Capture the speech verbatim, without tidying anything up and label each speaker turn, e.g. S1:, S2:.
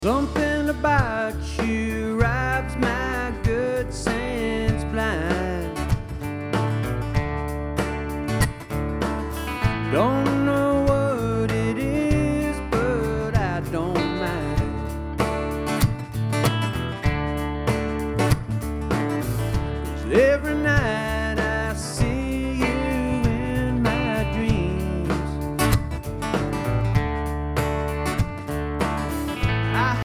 S1: Something about you robs my good sense blind. Don't